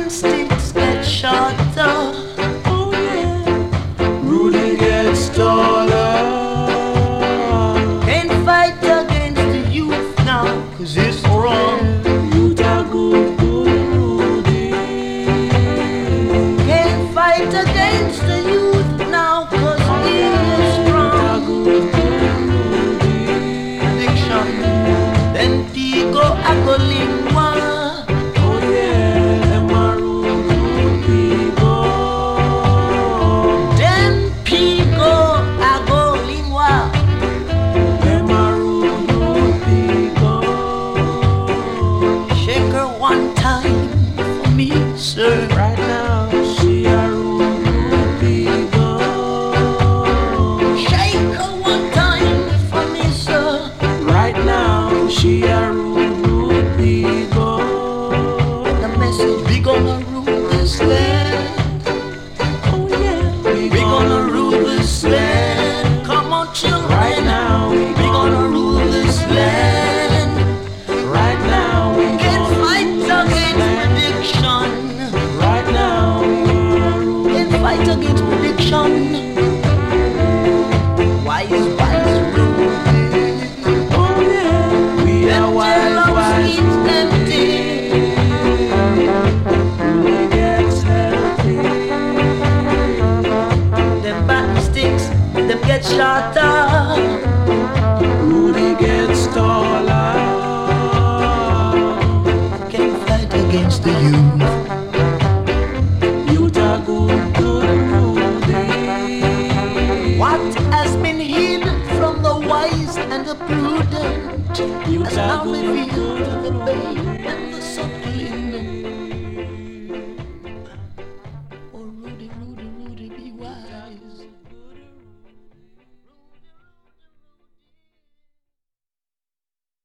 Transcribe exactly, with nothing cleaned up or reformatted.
and sticks get shorter. Oh yeah, Rudy gets taller. Can't fight against the youth now, cause it's wrong. Youth are good, good Rudy. Can't fight against the youth now, cause he is strong. Good, good Rudy. Addiction, then pico agolingua. Oh yeah, them are rude people. Then pico agolingua. Them are rude, rude people. Shake her one time for me, sir. Right now, she a rude, rude people. Shake her one time for me, sir. Right now, she a rude, rude people. The message, we gonna rule this land. Oh yeah, We gonna rule this land. Come on, children. Right now, we We gonna rule this land. Right now, we Can't gonna fight against prediction. Right now, we gonna rule. Can't fight against prediction. Wise, wise rule. Oh yeah, we are wise, wise. empty. Rudy gets healthy. Them baton sticks, them get shorter. Rudy gets taller. Can't fight against the youth. Youth are good, good Rudy. What has been hid from the wise and the prudent Youth has are now good, revealed to good the